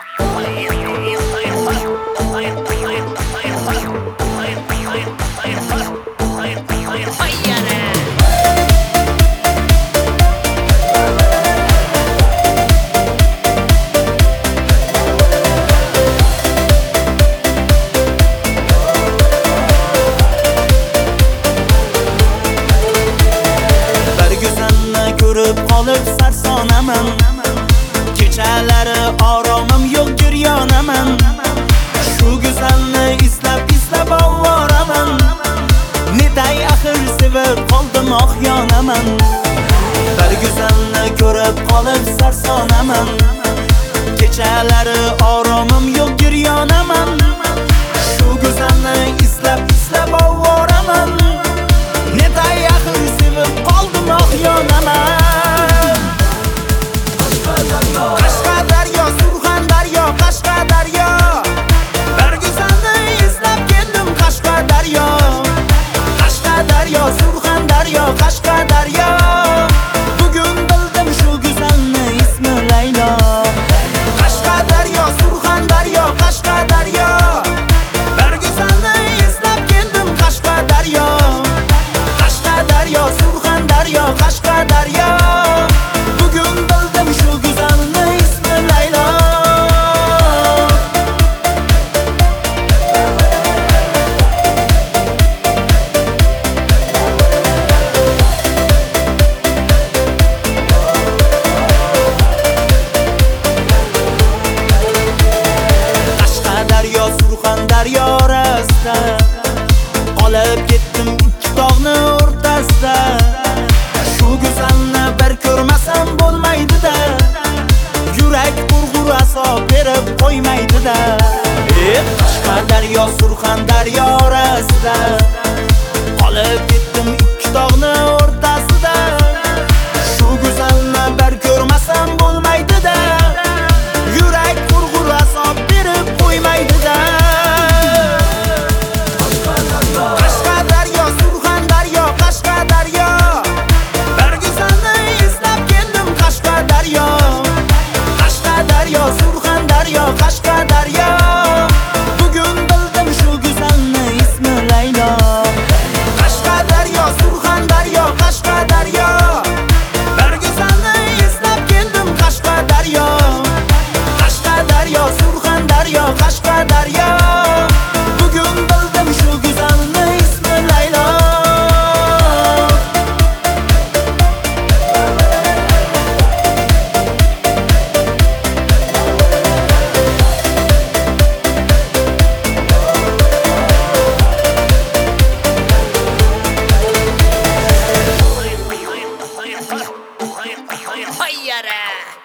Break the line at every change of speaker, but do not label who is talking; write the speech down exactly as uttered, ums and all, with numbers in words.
Qolib sarsonaman, kechalari oromim yo'q giryonaman. Shu go'zalni islab islab ovoraman. Netay axir sevib qoldim oxyonaman. Bir go'zalni ko'rib qolib sarsonaman, kechalari oromim yo'q giryonaman. Shu go'zalni islab islab ovoraman. Netay axir sevib qoldim oxyonaman. Daryo orasida qolib ketdim ikki tog'ni o'rtasida. Shu go'zalni bir ko'rmasam bo'lmaydi-da, yurak g'urg'ur asob berib qo'ymaydi-da. Eh, Qashqadaryo, Surxondaryo orasida qolib ketdim ikki tog'ni o'rtasida. Shu go'zalni bir ko'rmasam bo'lmaydi-da, yurak g'urg'ur asob berib qo'ymaydi-da.
Hayır.